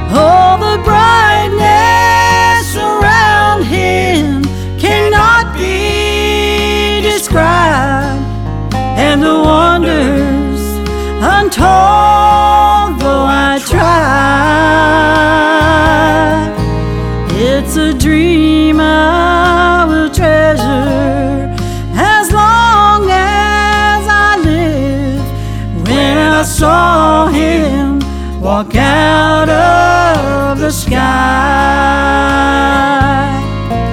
Oh, the brightness around him cannot be described, and the wonders untold though I try. It's a dream I will treasure as long as I live. When I saw him walk out of the sky,